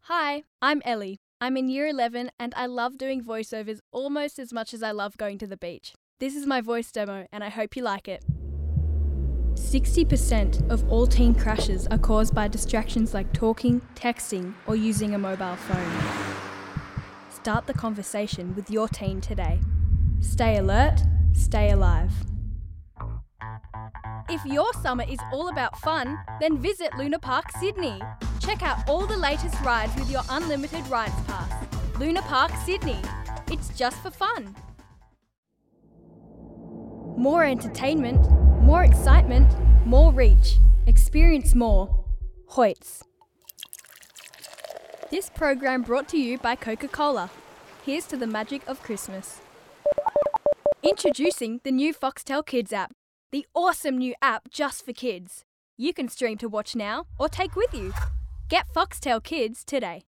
Hi, I'm Ellie. I'm in Year 11 and I love doing voiceovers almost as much as I love going to the beach. This is my voice demo and I hope you like it. 60% of all teen crashes are caused by distractions like talking, texting, or using a mobile phone. Start the conversation with your teen today. Stay alert, stay alive. If your summer is all about fun, then visit Luna Park Sydney. Check out all the latest rides with your unlimited rides pass. Luna Park Sydney. It's just for fun. More entertainment, more excitement, more reach. Experience more. Hoyts. This program brought to you by Coca-Cola. Here's to the magic of Christmas. Introducing the new Foxtel Kids app. The awesome new app just for kids. You can stream to watch now or take with you. Get Foxtel Kids today.